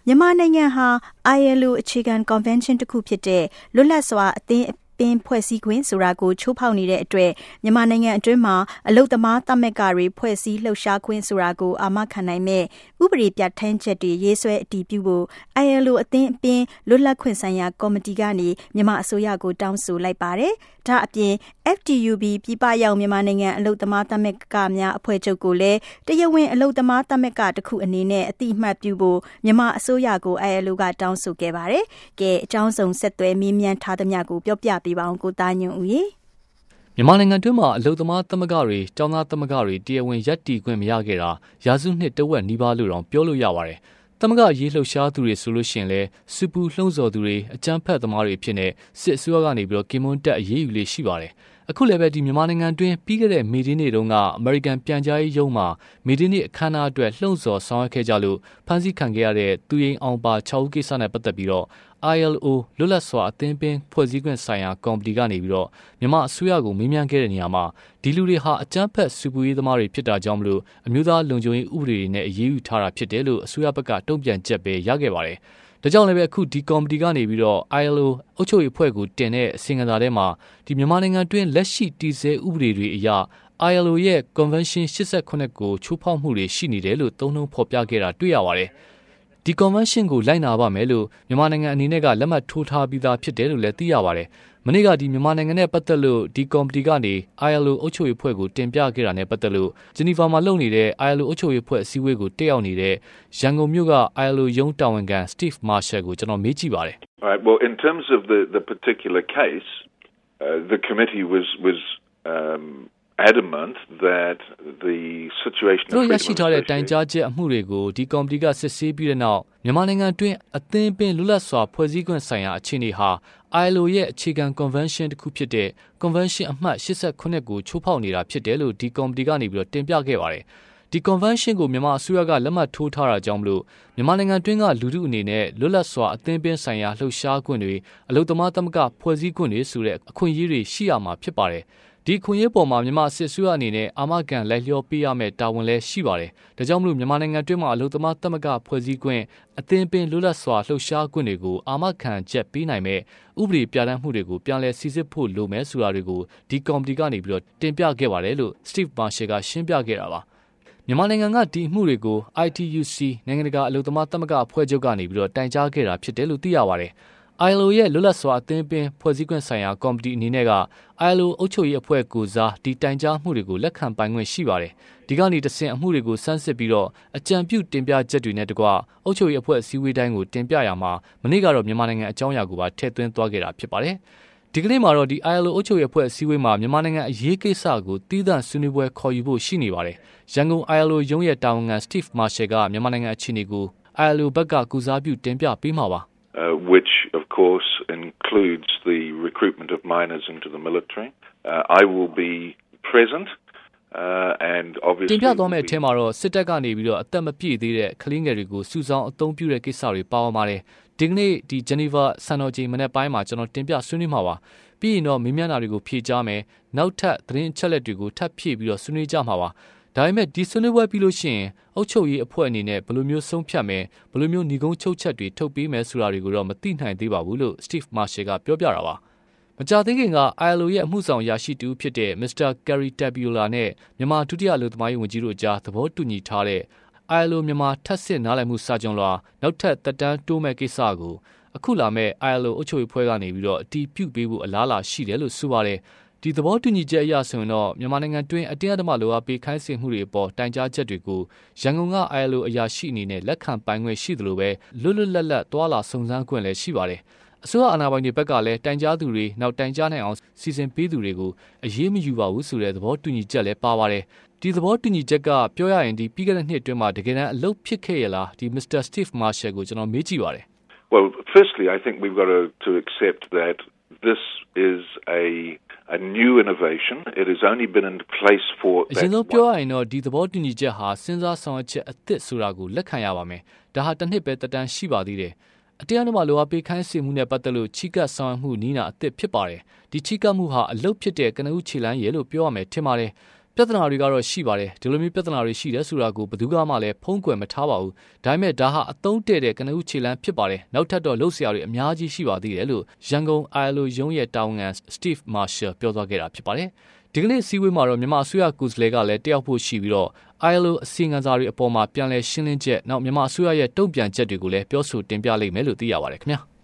မြန်မာနိုင်ငံဟာ ILO အခြေခံ Convention တစ်ခုဖြစ်တဲ့လွတ်လပ်စွာအသင်းပင်ဖွဲ့စည်းခွင့်ဆိုတာကိုချိုးဖောက်နေတဲ့အတွက်မြန်မာနိုင်ငံအတွင်းမှာအလုပ်သမားသမဂ္ဂတွေဖွဲ့စည်းလှုပ်ရှားခွင့်ဆိုတာကိုအာမခံနိုင်မဲ့ဥပဒေပြဋ္ဌာန်းချက်တွေရေးဆွဲအတည်ပြုဖို့ ILO အသင်းပင်လွတ်လပ်ခွင့်ဆိုင်ရာကော်မတီကနေမြန်မာအစိုးရကိုတောင်းဆိုလိုက်ပါတယ်။ဒါအပြင် FTUB ပြည်ပရောက်မြန်မာနိုင်ငံအလုပ်သမားသမဂ္ဂများအဖွဲ့ချုပ်ကိုလည်းတရားဝင်အလုပ်သမားသမဂ္ဂတစ်ခုအနေနဲ့အတိအမှတ်ပြုဖို့မြန်မာအစိုးရကို ILO ကတောင်းဆိုခဲ့ပါတယ်။ကဲအကြောင်းစုံဆက်သွယ်မေးမြန်းထားသမျှကိုပြောပြပေးပါအောင်ကိုသားညွန့်ဦးရေမြန်မာနိုင်ငံတွင်းမှာအလုပ်သမားသမဂ္ဂတွေကျောင်းသားသမဂ္ဂတွေတရားဝင်ရပ်တည်ခွင့်မရခဲ့တာရာစုနှစ်တဝက်နီးပါးလို့တောင်ပြောလို့ရပါတယ်။သမဂ္ဂရေးလှုပ်ရှားသူတွေဆိုလို့ရှိရင်လည်းစူပူလှုံ့ဆော်သူတွေအကြမ်းဖက်သမားတွေဖြစ်နေစစ်အစိုးရကနေပြီးတော့ကင်မွန်းတက်အရေးယူလေးရှိပါတယ်။အခုလည်းပဲဒီမြန်မာနိုင်ငံတွင်းပြီးခဲ့တဲ့မေဒီနေ့တုန်းကအမေရိကန်ပြန်ကြားရေးရုံးမှာမေဒီနေ့အခမ်းအနားအတွက်လှုံ့ဆော်ဆောင်ရွက်ခဲ့ကြလို့ဖမ်းဆီးခံခဲ့ရတဲ့သူရင်အောင်ပါ6ဦးကိစ္စနဲ့ပတ်သက်ပြီးတော့ILO လွတ်လပ်စွာအသင်းပင်ဖွဲ့စည်းခွင့်ဆိုင်ရာကော်မတီကနေပြီးတော့မြန်မာအစိုးရကိုမေးမြန်းခဲ့တဲ့နေရာမှာဒီလူတွေဟာအကြမ်းဖက်စူပူရေးသမားတွေဖြစ်တာကြောင့်မလို့အမျိုးသားလုံခြုံရေးဥပဒေတွေနဲ့အရေးယူထားတာဖြစ်တယ်လို့အစိုးရဘက်ကတုံ့ပြန်ချက်ပဲရခဲ့ပါတယ်။ဒါကြောင့်လည်းပဲအခုဒီကော်မတီကနေပြီးတော့ ILO အုပ်ချုပ်ရေးအဖွဲ့ကိုတင်တဲ့အစီရင်ခံစာထဲမှာဒီမြန်မာနိုင်ငံတွင်းလက်ရှိတည်ဆဲဥပဒေတွေအရILO ရဲ့ Convention 89ကိုချိုးဖောက်မှုတွေရှိနေတယ်လို့သုံးနှုန်းဖော်ပြခဲ့တာတွေ့ရပါတယ်။ဒီ Convention ကိုလိုက်နာပါမယ်လို့မြန်မာနိုင်ငံအနေနဲ့ကလက်မှတ်ထိုးထားပြီးသားဖြစ်တယ်လို့လည်းသိရပါတယ်။မနေ့ကဒီမြန်မာနိုင်ငံနဲ့ပတ်သက်လို့ဒီကော်မတီကနေ ILO အုပ်ချုပ်ရေးအဖွဲ့ကိုတင်ပြခဲ့တာနဲ့ပတ်သက်လို့ဂျနီဗာမှာလုပ်နေတဲ့ ILO အုပ်ချုပ်ရေးအဖွဲ့အစည်းအဝေးကိုတက်ရောက်နေတဲ့ရန်ကုန်မြို့က ILO ရုံးတာဝန်ခံ Steve Marshall ကိုကျွန်တော်မေးကြည့်ပါတယ်။ Right, well, in terms of the particular case, the committee was adamant that the situation of freedom of association ရရှိထားတဲ့တိုင်ကြားချက်အမှုတွေကိုဒီကော်မတီကစစ်ဆေးပြီးတဲ့နောက်မြန်မာနိုင်ငံတွင်းအသင်းပင်လွတ်လပ်စွာဖွဲ့စည်းခွင့်ဆိုင်ရာအခြေအနေဟာ ILO ရဲ့အခြေခံ Convention တစ်ခုဖြစ်တဲ့ Convention အမှတ်89ကိုချိုးဖောက်နေတာဖြစ်တယ်လို့ဒီကော်မတီကနေပြီးတော့တင်ပြခဲ့ပါတယ်။ဒီ Convention ကိုမြန်မာအစိုးရကလက်မှတ်ထိုးထားတာကြောင့်မလို့မြန်မာနိုင်ငံတွင်းကလူထုအနေနဲ့လွတ်လပ်စွာအသင်းပင်ဆိုင်ရာလှုပ်ရှားခွင့်တွေအလုပ်သမားသမဂ္ဂဖွဲ့စည်းခွင့်တွေဆိုတဲ့အခွင့်အရေးတွေရှိရမှာဖြစ်ပါတယ်။ဒီခွင့်ရေးပေါ်မှာမြန်မာစစ်အစိုးရအနေနဲ့အာမခံလိုက်လျောပေးရမယ့်တာဝန်လည်းရှိပါတယ်။ဒါကြောင့်မလို့မြန်မာနိုင်ငံတွင်းမှာအလုပ်သမားသမဂ္ဂဖွဲ့စည်းခွင့်အသင်းပင်လွတ်လပ်စွာလှုပ်ရှားခွင့်တွေကိုအာမခံချက်ပေးနိုင်မဲ့ဥပဒေပြဋ္ဌာန်းမှုတွေကိုပြန်လည်စိစစ်ဖို့လိုမယ်ဆိုတာတွေကိုဒီကော်မတီကနေပြီးတော့တင်ပြခဲ့ပါတယ်လို့ Steve Marshall ကရှင်းပြခဲ့တာပါ။မြန်မာနိုင်ငံကဒီအမှုတွေကို ITUC နိုင်ငံတကာအလုပ်သမားသမဂ္ဂအဖွဲ့ချုပ်ကနေပြီးတော့တိုင်ကြားခဲ့တာဖြစ်တယ်လို့သိရပါတယ်။ ILO ရဲ့လွတ်လပ်စွာအသင်းပင်ဖွဲ့စည်းခွင့်ဆိုင်ရာကော်မတီအနေနဲ့က ILO အုပ်ချုပ်ရေးအဖွဲ့ကိုစားဒီတိုင်ကြားမှုတွေကိုလက်ခံပိုင်ခွင့်ရှိပါတယ်။ဒီကနေတဆင့်အမှုတွေကိုစမ်းစစ်ပြီးတော့အကြံပြုတင်ပြချက်တွေနဲ့တကွအုပ်ချုပ်ရေးအဖွဲ့အစည်းအဝေးတိုင်းကိုတင်ပြရမှာမနေ့ကတော့မြန်မာနိုင်ငံအကြောင်းအရာကိုပါထည့်သွင်းသွားခဲ့တာဖြစ်ပါတယ်။ဒီကနေ့မှာတော့ဒီ ILO အုပ်ချုပ်ရေးအဖွဲ့အစည်းအဝေးမှာမြန်မာနိုင်ငံအရေးကိစ္စကိုတည်တံ့ဆွေးနွေးပွဲခေါ်ယူဖို့ရှိနေပါတယ်။ရန်ကုန် ILO ရုံးရဲ့တာဝန်ခံ Steve Marshall ကမြန်မာနိုင်ငံအခြေအနေကို ILO ဘက်ကကူစားပြုတင်ပြပေးမှာပါ which of course includes the recruitment of minors into the military. I will be present and obviously တင်ပြသွားမယ့်အထက်မှာတော့စစ်တပ်ကနေပြီးတော့အသက်မပြည့်သေးတဲ့ကလေးငယ်တွေကိုစုဆောင်းအသုံးပြုတဲ့ကိစ္စတွေပါဝင်ပါတယ်။ဒီကနေ့ဒီဂျနီဗာစံတော်ချိန်မနေ့ပိုင်းမှာကျွန်တော်တင်ပြဆွေးနွေးမှာပါ။ပြီးရင်တော့မေးမြန်းတာတွေကိုဖြေကြားမယ်။နောက်ထပ်သတင်းအချက်အလက်တွေကိုထပ်ဖြည့်ပြီးတော့ဆွေးနွေးကြမှာပါ။ဒါပေမဲ့ဒီဆွေးနွေးပွဲပြီးလို့ရှိရင်အုပ်ချုပ်ရေးအဖွဲ့အနေနဲ့ဘယ်လိုမျိုးဆုံးဖြတ်မယ်ဘယ်လိုမျိုးညီကုန်းချုပ်ချက်တွေထုတ်ပေးမယ်ဆိုတာတွေကိုတော့မသိနိုင်သေးပါဘူးလို့ Steve Marshall ကပြောပြတာပါမကြာသေးခင်က ILO ရဲ့အမှုဆောင်ရရှိတူဖြစ်တဲ့ Mr. Gary Tabiola နဲ့မြန်မာဒုတိယအလုပ်သမားရေးဝန်ကြီးတို့ကြားသဘောတူညီထားတဲ့ ILO မြန်မာထပ်ဆင့်နားလည်မှုစာချုပ်လွှာနောက်ထပ်သက်တမ်းတိုးမဲ့ကိစ္စကိုအခုလာမဲ့ ILO အုပ်ချုပ်ရေးအဖွဲ့ကနေပြီးတော့အတည်ပြုပေးဖို့အလားအလာရှိတယ်လို့ဆိုပါတယ်ဒီသဘောတူညီချက်အရဆိုရင်တော့မြန်မာနိုင်ငံတွင်းအတင်းအဓမ္မလိုအပ်ပေးခိုင်းစေမှုတွေအပေါ်တိုင်ကြားချက်တွေကိုရန်ကုန်က ILO အရာရှိအနေနဲ့လက်ခံပိုင်ခွင့်ရှိသလိုပဲလွတ်လွတ်လပ်လပ်တွာလာစုံစမ်းခွင့်လည်းရှိပါတယ်။အစိုးရအာဏာပိုင်တွေဘက်ကလည်းတိုင်ကြားသူတွေနောက်တိုင်ကြားနိုင်အောင်စီစဉ်ပေးသူတွေကိုအရေးမယူပါဘူးဆိုတဲ့သဘောတူညီချက်လည်းပါပါတယ်။ဒီသဘောတူညီချက်ကပြောရရင်ဒီပြီးခဲ့တဲ့နှစ်အတွင်းမှာတကယ်တမ်းအလုပ်ဖြစ်ခဲ့ရလားဒီ Mr. Steve Marshall ကိုကျွန်တော်မေးကြည့်ပါတယ်။ Well, firstly, I think we've got to accept that this is a new innovation. It has only been in place for အရင်ဆုံးပြောရရင်တော့ဒီသဘောတူညီချက်ဟာစဉ်းစားဆောင်ရွက်ချက်အသစ်ဆိုတာကိုလက်ခံရပါမယ်။ဒါဟာတစ်နှစ်ပဲတက်တန်းရှိပါသေးတယ်။အတရားနဲ့မှလိုအပ်ပေးခိုင်းစေမှုနဲ့ပတ်သက်လို့ချီကပ်ဆောင်ရွက်မှုနီးနာအသစ်ဖြစ်ပါတယ်။ဒီချီကပ်မှုဟာအလုတ်ဖြစ်တဲ့ကနဦးခြေလမ်းရည်လို့ပြောရမယ်ထင်ပါတယ်။ပြပြဿနာတွေကတော့ရှိပါတယ်ဒီလိုမျိုးပြဿနာတွေရှိတယ်ဆိုတာကိုဘယ်သူမှလည်းဖုံးကွယ်မထားပါဘူးဒါပေမဲ့ဒါဟာအသုံးတဲ့ကနဦးခြေလှမ်းဖြစ်ပါတယ်နောက်ထပ်တော့လှုပ်ရှားတွေအများကြီးရှိပါသေးတယ်လို့ရန်ကုန် ILO ရုံးရဲ့တာဝန်ခံ Steve Marshall ပြောသွားခဲ့တာဖြစ်ပါတယ်ဒီကနေ့စည်းဝေးမှာတော့မြန်မာအစိုးရကိုယ်စားလှယ်ကလည်းတက်ရောက်ဖို့ရှိပြီးတော့ ILO အစီအငံစာတွေအပေါ်မှာပြန်လည်ရှင်းလင်းချက်နောက်မြန်မာအစိုးရရဲ့တုံ့ပြန်ချက်တွေကိုလည်းပြောဆိုတင်ပြလိမ့်မယ်လို့သိရပါတယ်ခင်ဗျာ